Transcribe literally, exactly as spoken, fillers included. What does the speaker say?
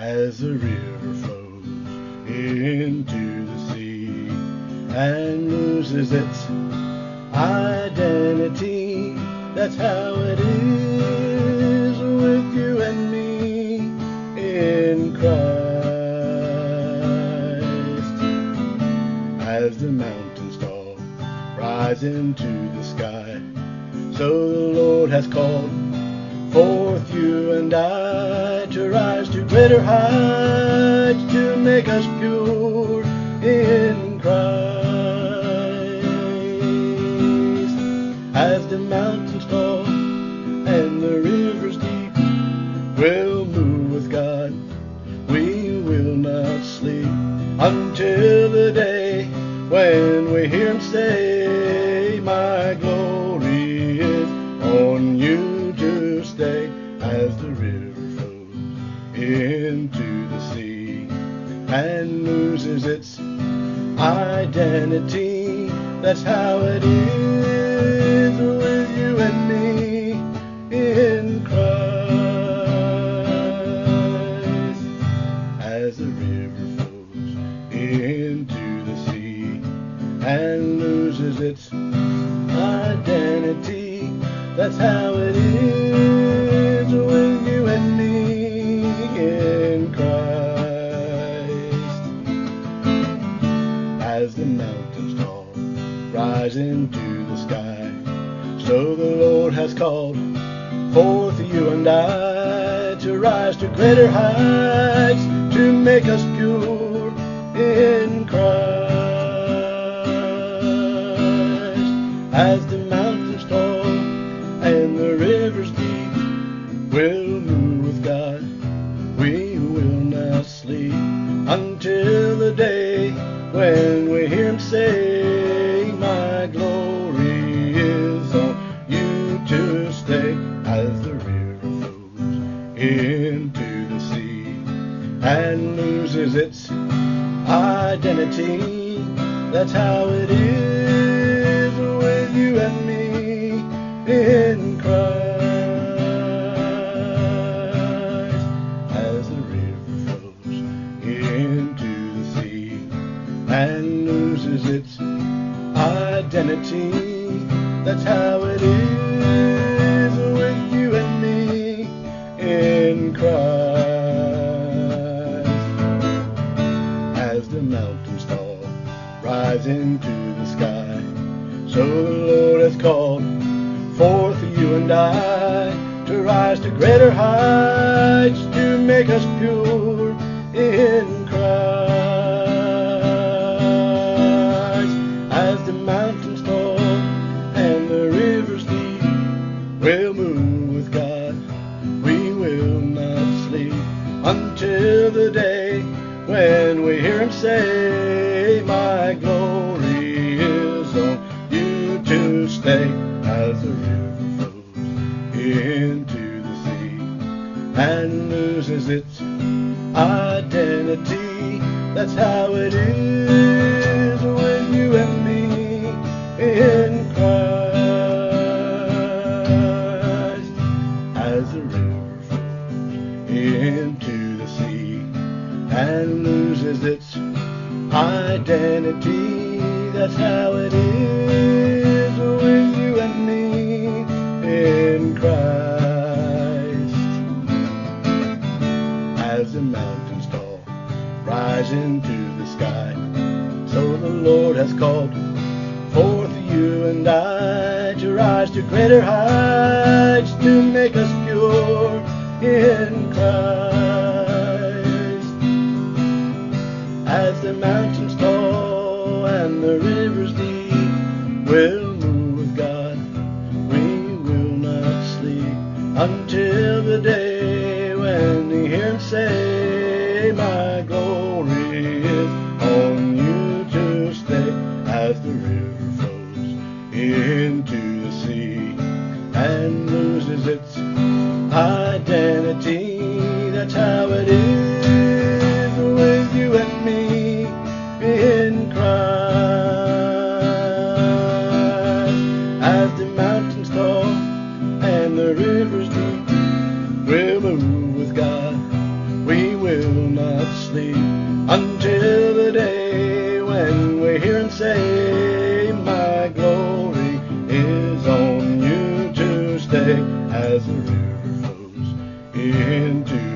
as the river flows into the sea and loses its identity. That's how it is with you and me in Christ. As the mountains tall rise into the sky, so the Lord has called forth you and I to rise to greater heights, to make us pure in Christ. As the mountains tall and the rivers deep will move with God, we will not sleep until the day when we hear Him say, my glory is on you to stay. As the river flows into the sea and loses its identity, that's how it is with you and me in Christ. As the river flows into the sea and loses its identity, that's how it is with you and me in Christ. As the mountains tall rise into the sky, so the Lord has called forth you and I to rise to greater heights, to make us pure in Christ. As the mountains tall and the rivers deep will move with God, we will not sleep until the day when we hear Him say, my glory is on you to stay. As the river flows into the sea and loses its identity, that's how it is with you and me in Christ. As the river flows into the sea and loses its identity, that's how it is with you and me in Christ. As the mountains tall rise into the sky, so the Lord has called forth you and I to rise to greater heights, to make us pure in Christ. As the mountains tall and the rivers deep will move with God, we will not sleep until the day when we hear Him say, my glory is on you to stay. As the river flows into the sea and loses its identity, that's how it is with you and me in Christ. As the river flows into the sea and loses its identity, that's how it is with you and me in Christ. As the mountains tall rise into the sky, so the Lord has called forth you and I to rise to greater heights, to make us pure in Christ. As the mountains tall and the rivers deep will move with God, we will not sleep until the day when we hear Him say, my glory is on you to stay. As the river flows into the sea and loses its identity, that's how it is with you and me in Christ. As the mountains tall and the rivers deep will move with God, we will as the river flows into